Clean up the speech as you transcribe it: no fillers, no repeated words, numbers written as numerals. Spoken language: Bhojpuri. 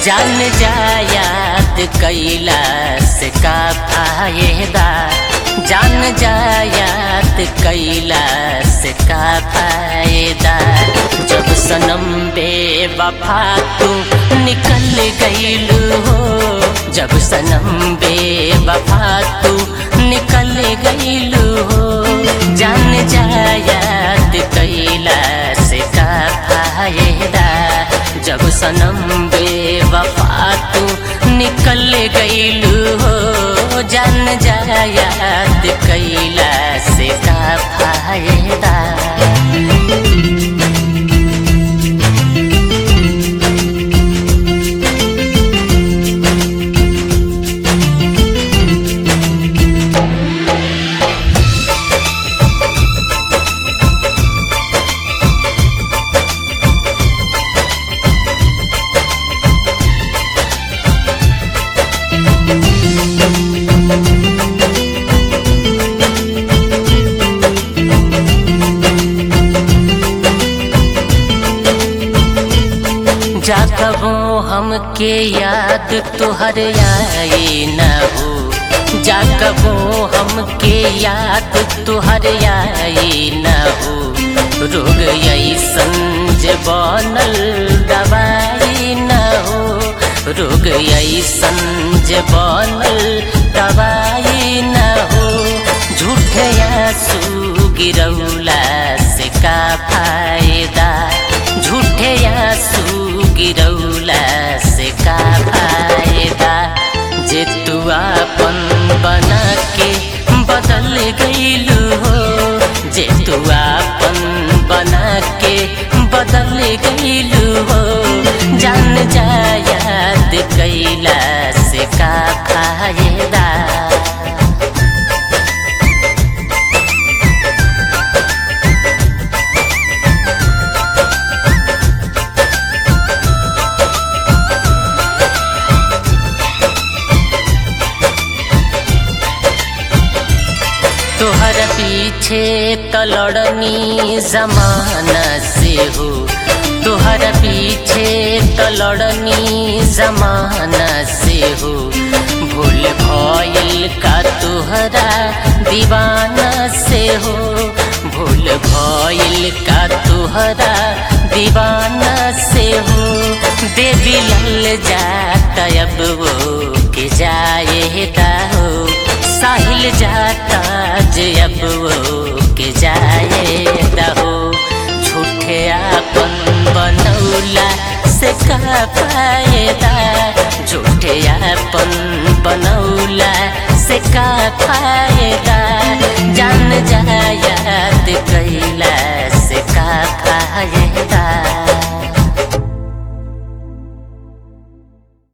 जान जा याद कैला से का फायदा, जान जा याद कैला से का फायदा। जब सनम बेवफा तू निकल गईलू हो, जब सनम बेवफा तू निकल गईलू हो। जान जा याद कैला से का फायदा, जब सनम बेवफा तू निकल गईलू हो। जान जा याद कैला से का फायदा। जा कबो हमके याद तुहर आई न हो, जा कबो हमके याद तुहर आई न हो। रोग ऐसन जे बनल दवाई न हो, रोग ऐसन जे बनल दवाई न हो। झूठे आंसू गिरौला से का फायदा, झूठे आंसू गिरौला से का फायदा। जे तू आपन बना के बदल गईलू हो, जे तू आपन बना के बदल गईलू हो। जान जा याद कैला से का फायदा। तोहर पीछे तलड़नी जमाना से हो, तोहर पीछे तलड़नी जमाना से हो। भूल भइल का तोहरा दीवाना से हो, भूल भइल का तोहरा दीवाना से हो। देवी लल जाता अब वो के जाएगा हो, साहिल जाता जे अब वो के जाएगा हो। झूठे आपन बनौला से का फायदा, झूठे आपन बनौला से का फायदा। जान जा याद कैला से का फायदा।